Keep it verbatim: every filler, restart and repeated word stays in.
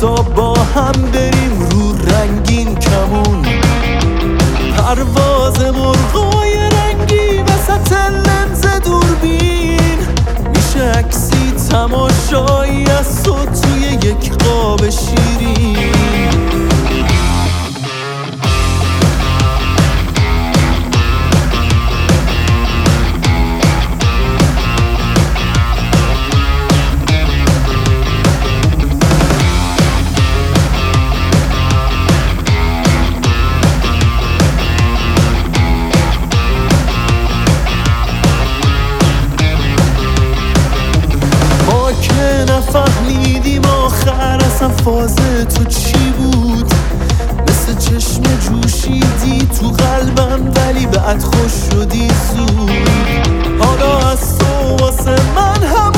تا با هم بریم رو رنگین کمون، پرواز مرغای رنگی وسط لنز دوربین، میشه عکسی تماشایی از تو توی یک قاب شیرین. نفهمیدیم آخر اصلا فاز تو چی بود، مثل چشم جوشیدی تو قلبم ولی بعد خوش شدی زود. حالا از تو واسه من هم